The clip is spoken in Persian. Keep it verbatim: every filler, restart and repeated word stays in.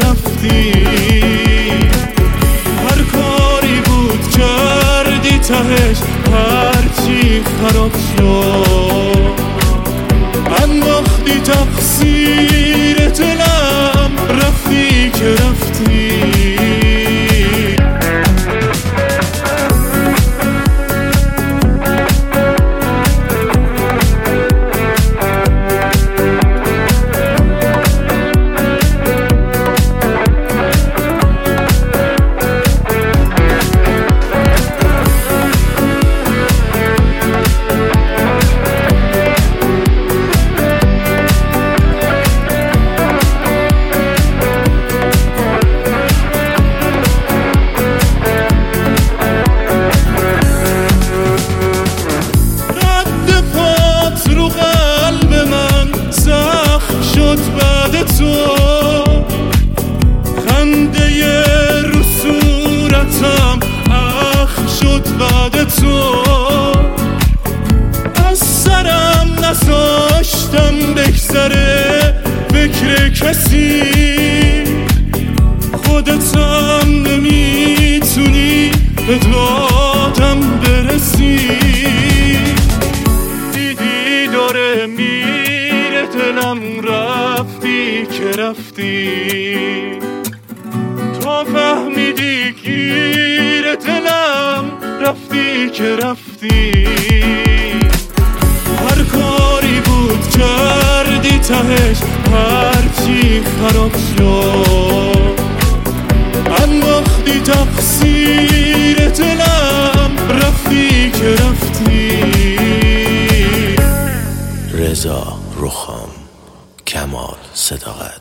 رفتی. هر کاری بود کردی تهش هرچی خراب شد. انداختی تقصیر دلم رفتی که رفتی. خنده رو صورتم اخ شد بعد تو. از سرم نذاشتم بگذره فکر کسی. خودتم نمیتونی به دادم برسی. دیدی داره میره دلم رفتی که رفتی. تا فهمیدی گیر دلم رفتی که رفتی. هر کاری بود کردی تهش هرچی خراب شد. انداختی تقصیر دلم رفتی که رفتی. رضا رخام، کمال صداقت.